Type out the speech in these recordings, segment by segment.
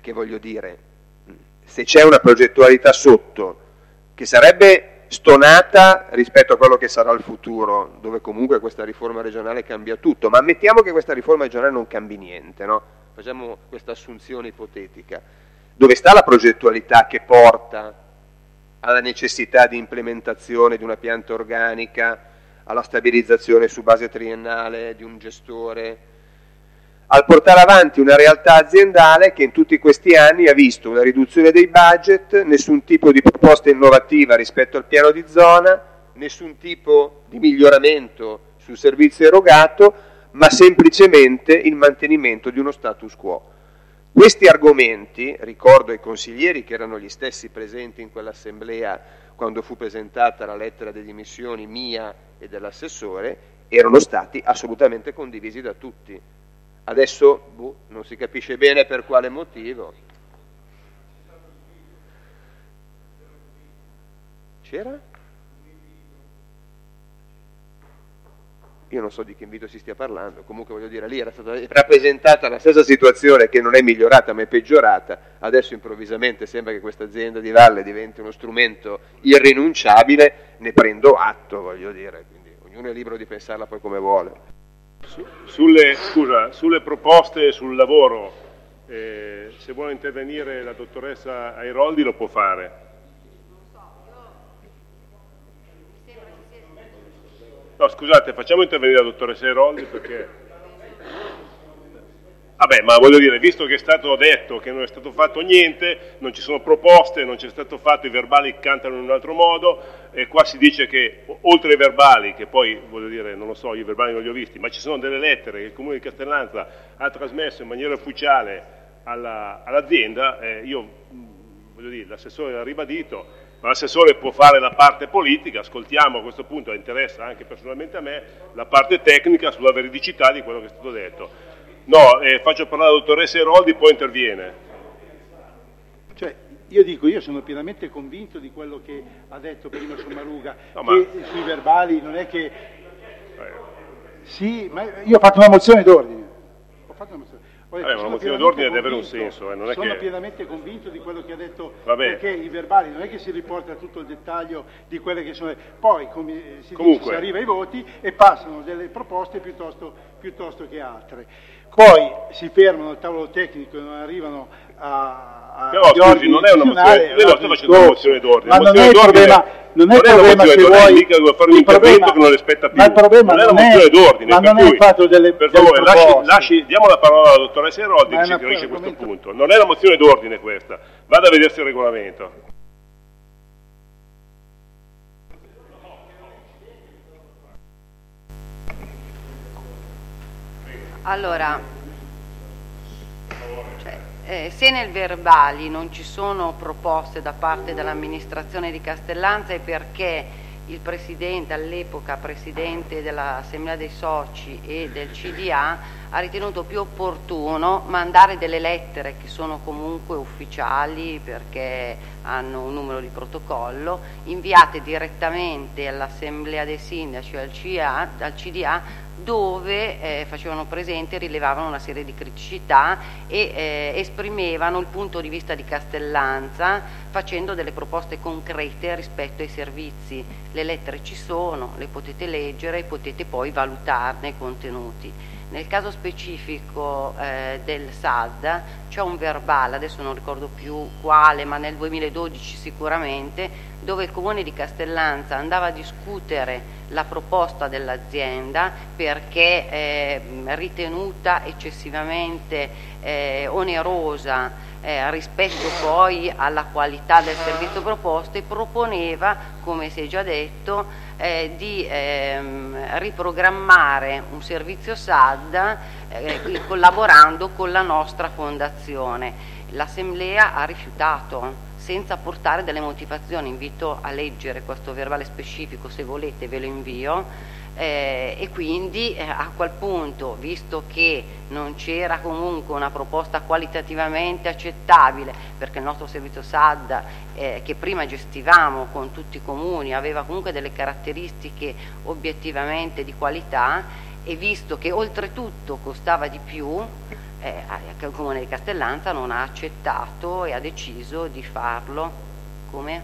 perché voglio dire, se c'è una progettualità sotto che sarebbe stonata rispetto a quello che sarà il futuro, dove comunque questa riforma regionale cambia tutto, ma ammettiamo che questa riforma regionale non cambi niente, no? Facciamo questa assunzione ipotetica. Dove sta la progettualità che porta alla necessità di implementazione di una pianta organica, alla stabilizzazione su base triennale di un gestore, al portare avanti una realtà aziendale che in tutti questi anni ha visto una riduzione dei budget, nessun tipo di proposta innovativa rispetto al piano di zona, nessun tipo di miglioramento sul servizio erogato, ma semplicemente il mantenimento di uno status quo. Questi argomenti, ricordo ai consiglieri che erano gli stessi presenti in quell'assemblea quando fu presentata la lettera di dimissioni mia e dell'assessore, erano stati assolutamente condivisi da tutti. Adesso non si capisce bene per quale motivo. C'era? Io non so di che invito si stia parlando, comunque voglio dire, lì era stata rappresentata la stessa situazione che non è migliorata ma è peggiorata, adesso improvvisamente sembra che questa azienda di valle diventi uno strumento irrinunciabile, ne prendo atto, voglio dire, quindi ognuno è libero di pensarla poi come vuole. Sulle proposte sul lavoro, se vuole intervenire la dottoressa Airoldi lo può fare. No, scusate, facciamo intervenire la dottoressa Airoldi perché... Vabbè, ma voglio dire, visto che è stato detto che non è stato fatto niente, non ci sono proposte, non c'è stato fatto, i verbali cantano in un altro modo, e qua si dice che oltre ai verbali, che poi, voglio dire, non lo so, i verbali non li ho visti, ma ci sono delle lettere che il Comune di Castellanza ha trasmesso in maniera ufficiale all'azienda, io, voglio dire, l'assessore l'ha ribadito, ma l'assessore può fare la parte politica, ascoltiamo a questo punto, interessa anche personalmente a me, la parte tecnica sulla veridicità di quello che è stato detto. No, faccio parlare la dottoressa Airoldi, poi interviene. Cioè, io sono pienamente convinto di quello che ha detto prima Sommaruga, no, che sui verbali non è che... Sì, ma io ho fatto una mozione d'ordine. Una mozione d'ordine deve avere un senso. Non è sono che... pienamente convinto di quello che ha detto, Vabbè. Perché i verbali non è che si riporta tutto il dettaglio di quelle che sono... Poi, come si Comunque, dice, si arriva ai voti e passano delle proposte piuttosto che altre. Poi si fermano al tavolo tecnico e non arrivano a però scusi, non è una mozione, lei sto facendo una mozione d'ordine. Ma non è il problema, non è il problema se vuoi... mica devo fare un intervento che non rispetta più. Ma il problema non è una mozione d'ordine. Ma non è il fatto delle... Per favore, diamo la parola alla dottoressa Airoldi che ci chiarisce questo punto. Non è una mozione d'ordine questa. Vada a vedersi il regolamento. Allora, se nel verbali non ci sono proposte da parte dell'amministrazione di Castellanza è perché il presidente, all'epoca presidente dell'Assemblea dei Soci e del CDA, ha ritenuto più opportuno mandare delle lettere che sono comunque ufficiali perché hanno un numero di protocollo, inviate direttamente all'Assemblea dei Sindaci e al CDA, dove facevano presente e rilevavano una serie di criticità e esprimevano il punto di vista di Castellanza facendo delle proposte concrete rispetto ai servizi. Le lettere ci sono, le potete leggere e potete poi valutarne i contenuti. Nel caso specifico del SAD c'è un verbale, adesso non ricordo più quale, ma nel 2012 sicuramente, dove il Comune di Castellanza andava a discutere la proposta dell'azienda perché ritenuta eccessivamente onerosa rispetto poi alla qualità del servizio proposto, e proponeva, come si è già detto, di riprogrammare un servizio SAD collaborando con la nostra fondazione. L'Assemblea ha rifiutato senza portare delle motivazioni. Invito a leggere questo verbale specifico, se volete ve lo invio, e quindi a quel punto, visto che non c'era comunque una proposta qualitativamente accettabile, perché il nostro servizio SAD che prima gestivamo con tutti i comuni aveva comunque delle caratteristiche obiettivamente di qualità, e visto che oltretutto costava di più, che il Comune di Castellanza non ha accettato e ha deciso di farlo. Come?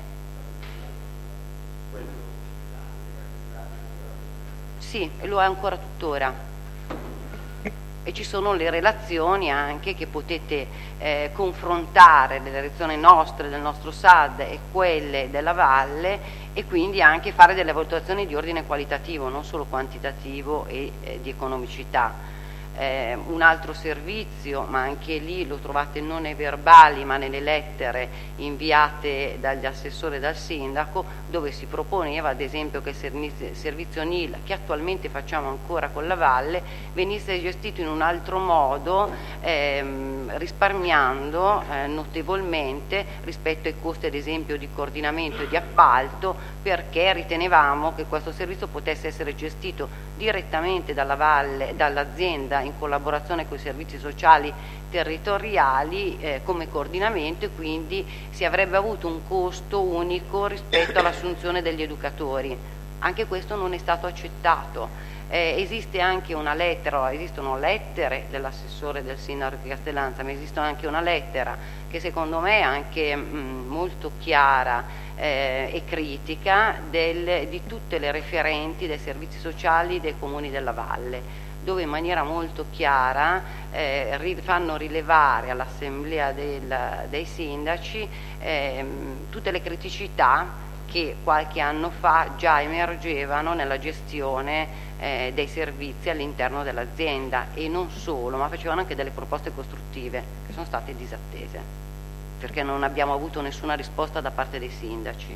Sì, e lo è ancora tuttora. E ci sono le relazioni anche che potete confrontare, le relazioni nostre, del nostro SAD e quelle della Valle, e quindi anche fare delle valutazioni di ordine qualitativo, non solo quantitativo e di economicità. Un altro servizio, ma anche lì lo trovate non nei verbali ma nelle lettere inviate dagli assessori e dal sindaco, dove si proponeva ad esempio che il servizio NIL, che attualmente facciamo ancora con la Valle, venisse gestito in un altro modo, risparmiando notevolmente rispetto ai costi ad esempio di coordinamento e di appalto, perché ritenevamo che questo servizio potesse essere gestito direttamente dalla Valle, dall'azienda, in collaborazione con i servizi sociali territoriali come coordinamento, e quindi si avrebbe avuto un costo unico rispetto all'assunzione degli educatori. Anche questo non è stato accettato. Esiste anche una lettera, esistono lettere dell'assessore e del sindaco di Castellanza, ma esiste anche una lettera che secondo me è anche molto chiara e critica di tutte le referenti dei servizi sociali dei comuni della Valle, dove in maniera molto chiara fanno rilevare all'assemblea dei sindaci tutte le criticità che qualche anno fa già emergevano nella gestione dei servizi all'interno dell'azienda, e non solo, ma facevano anche delle proposte costruttive che sono state disattese, perché non abbiamo avuto nessuna risposta da parte dei sindaci.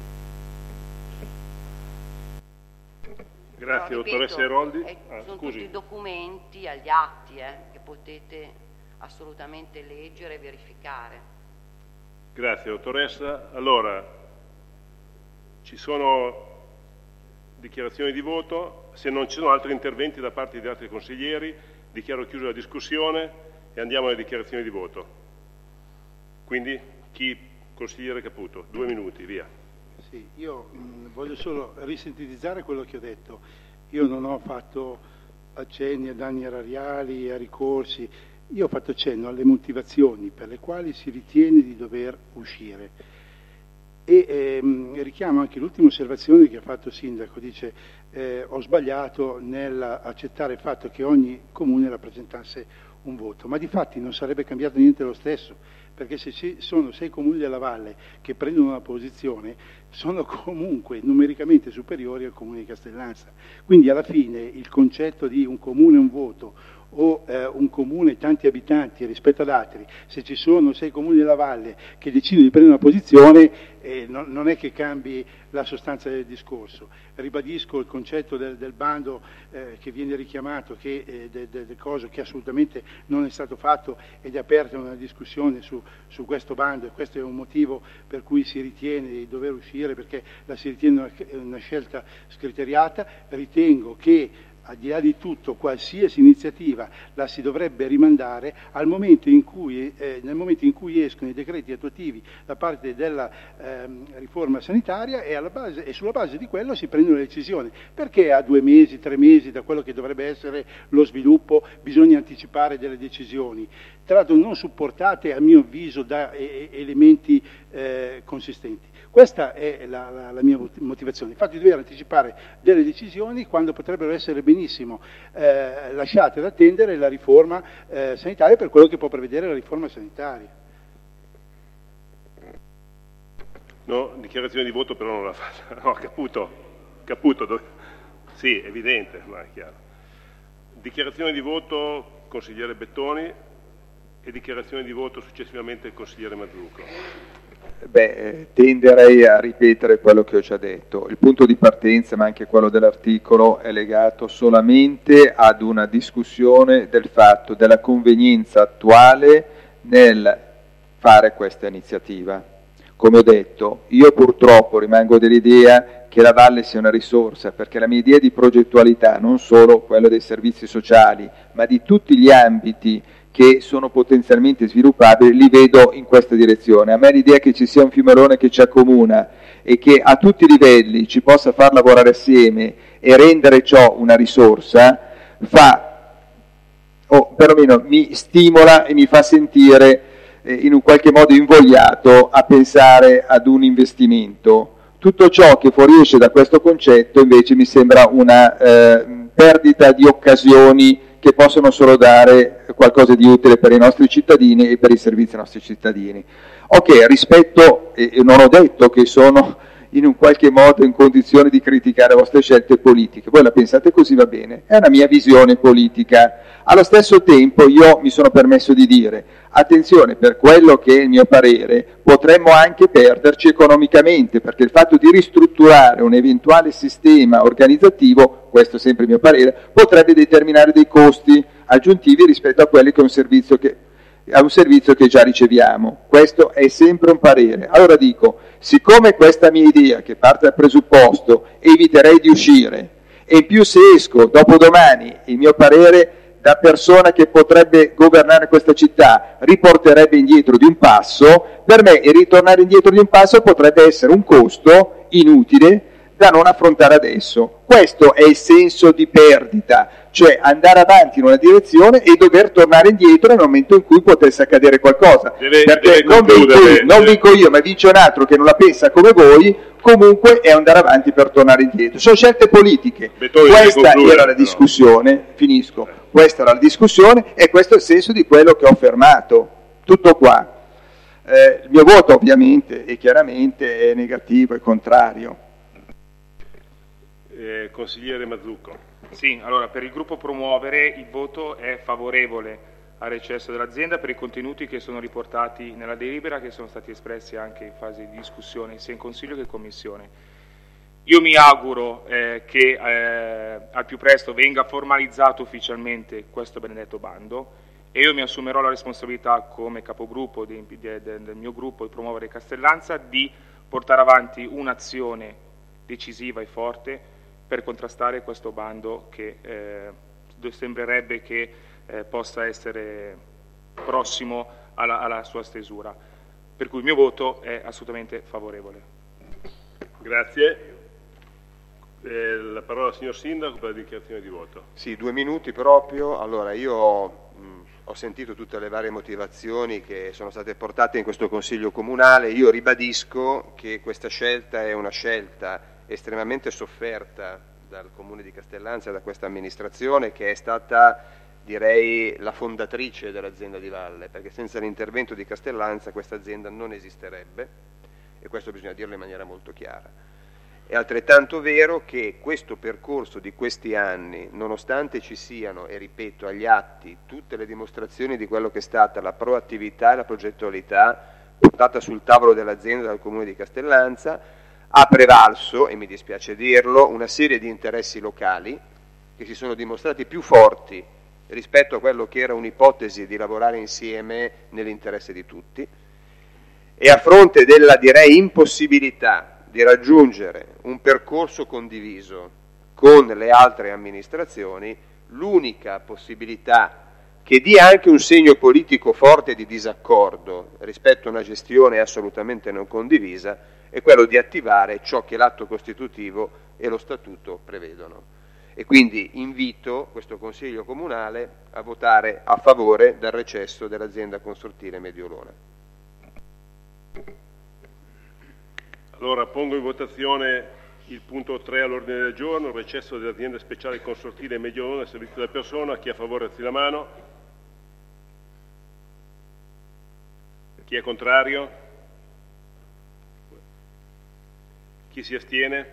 Grazie, no, dottoressa Eroldi. Sono Scusi. tutti documenti agli atti che potete assolutamente leggere e verificare. Grazie, dottoressa. Allora, ci sono dichiarazioni di voto. Se non ci sono altri interventi da parte di altri consiglieri, dichiaro chiusa la discussione e andiamo alle dichiarazioni di voto. Quindi, consigliere Caputo, 2 minuti, via. Sì, io voglio solo risintetizzare quello che ho detto. Io non ho fatto accenni a danni erariali, a ricorsi, io ho fatto accenno alle motivazioni per le quali si ritiene di dover uscire. E richiamo anche l'ultima osservazione che ha fatto il sindaco, dice ho sbagliato nell'accettare il fatto che ogni comune rappresentasse un voto, ma di fatti non sarebbe cambiato niente lo stesso, perché se ci sono 6 comuni della Valle che prendono una posizione, sono comunque numericamente superiori al comune di Castellanza. Quindi alla fine il concetto di un comune un voto o un comune tanti abitanti rispetto ad altri, se ci sono 6 comuni della Valle che decidono di prendere una posizione, non è che cambi la sostanza del discorso. Ribadisco il concetto del bando che viene richiamato, del coso che assolutamente non è stato fatto, ed è aperta una discussione su questo bando, e questo è un motivo per cui si ritiene di dover uscire, perché la si ritiene una scelta scriteriata. Ritengo che al di là di tutto, qualsiasi iniziativa la si dovrebbe rimandare al momento in cui, nel momento in cui escono i decreti attuativi da parte della riforma sanitaria, e sulla base di quello si prendono le decisioni. Perché a 2 mesi, 3 mesi da quello che dovrebbe essere lo sviluppo bisogna anticipare delle decisioni, tra l'altro non supportate a mio avviso da elementi consistenti? Questa è la mia motivazione, il fatto di dover anticipare delle decisioni quando potrebbero essere benissimo lasciate ad attendere la riforma sanitaria, per quello che può prevedere la riforma sanitaria. No, dichiarazione di voto però non l'ha fatta. No, Caputo, sì, evidente, ma è chiaro. Dichiarazione di voto consigliere Bettoni e dichiarazione di voto successivamente il consigliere Mazzucco. Tenderei a ripetere quello che ho già detto. Il punto di partenza, ma anche quello dell'articolo, è legato solamente ad una discussione del fatto della convenienza attuale nel fare questa iniziativa. Come ho detto, io purtroppo rimango dell'idea che la Valle sia una risorsa, perché la mia idea di progettualità, non solo quella dei servizi sociali, ma di tutti gli ambiti che sono potenzialmente sviluppabili, li vedo in questa direzione. A me l'idea che ci sia un Fiumerone che ci accomuna e che a tutti i livelli ci possa far lavorare assieme e rendere ciò una risorsa, fa o perlomeno mi stimola e mi fa sentire in un qualche modo invogliato a pensare ad un investimento. Tutto ciò che fuoriesce da questo concetto invece mi sembra una perdita di occasioni che possono solo dare qualcosa di utile per i nostri cittadini e per i servizi ai nostri cittadini. Ok, rispetto, e non ho detto che sono in un qualche modo in condizione di criticare le vostre scelte politiche, voi la pensate così, va bene, è una mia visione politica. Allo stesso tempo io mi sono permesso di dire, attenzione, per quello che è il mio parere, potremmo anche perderci economicamente, perché il fatto di ristrutturare un eventuale sistema organizzativo, questo è sempre il mio parere, potrebbe determinare dei costi aggiuntivi rispetto a quelli che a un servizio che già riceviamo. Questo è sempre un parere. Allora dico, siccome questa mia idea, che parte dal presupposto, eviterei di uscire, e in più se esco dopodomani, il mio parere da persona che potrebbe governare questa città riporterebbe indietro di un passo, per me il ritornare indietro di un passo potrebbe essere un costo inutile da non affrontare adesso. Questo è il senso di perdita, cioè andare avanti in una direzione e dover tornare indietro nel momento in cui potesse accadere qualcosa. Perché non vinco io, ma vince un altro che non la pensa come voi, comunque è andare avanti per tornare indietro. Sono scelte politiche. Questa era la discussione, finisco. Questa era la discussione e questo è il senso di quello che ho affermato. Tutto qua. Il mio voto ovviamente e chiaramente è negativo, è contrario. Consigliere Mazzucco. Sì, allora per il gruppo Promuovere il voto è favorevole al recesso dell'azienda per i contenuti che sono riportati nella delibera, che sono stati espressi anche in fase di discussione sia in Consiglio che in Commissione. Io mi auguro che al più presto venga formalizzato ufficialmente questo benedetto bando e io mi assumerò la responsabilità come capogruppo del mio gruppo di Promuovere Castellanza di portare avanti un'azione decisiva e forte per contrastare questo bando che sembrerebbe che possa essere prossimo alla sua stesura. Per cui il mio voto è assolutamente favorevole. Grazie. La parola al signor Sindaco per la dichiarazione di voto. Sì, 2 minuti proprio. Allora, io ho sentito tutte le varie motivazioni che sono state portate in questo Consiglio Comunale. Io ribadisco che questa scelta è una scelta estremamente sofferta dal Comune di Castellanza e da questa amministrazione, che è stata, direi, la fondatrice dell'azienda di Valle, perché senza l'intervento di Castellanza questa azienda non esisterebbe, e questo bisogna dirlo in maniera molto chiara. È altrettanto vero che questo percorso di questi anni, nonostante ci siano, e ripeto, agli atti tutte le dimostrazioni di quello che è stata la proattività e la progettualità portata sul tavolo dell'azienda dal Comune di Castellanza, ha prevalso, e mi dispiace dirlo, una serie di interessi locali che si sono dimostrati più forti rispetto a quello che era un'ipotesi di lavorare insieme nell'interesse di tutti, e a fronte della, direi, impossibilità di raggiungere un percorso condiviso con le altre amministrazioni, l'unica possibilità che dia anche un segno politico forte di disaccordo rispetto a una gestione assolutamente non condivisa è quello di attivare ciò che l'atto costitutivo e lo statuto prevedono. E quindi invito questo Consiglio Comunale a votare a favore del recesso dell'azienda consortile Mediolona. Allora pongo in votazione il punto 3 all'ordine del giorno, il recesso dell'azienda speciale consortile Mediolona servizio della persona. Chi è a favore alzi la mano. Chi è contrario? Chi si astiene?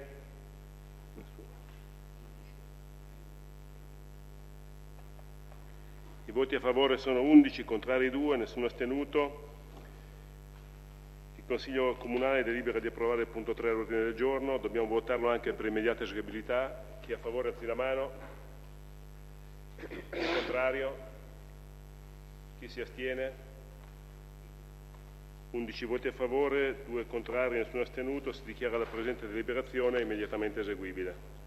I voti a favore sono 11, contrari 2, nessuno astenuto. Il Consiglio Comunale delibera di approvare il punto 3 all'ordine del giorno. Dobbiamo votarlo anche per immediata eseguibilità. Chi è a favore alzi la mano. Chi è contrario? Chi si astiene? 11 voti a favore, 2 contrari, nessuno astenuto. Si dichiara la presente deliberazione immediatamente eseguibile.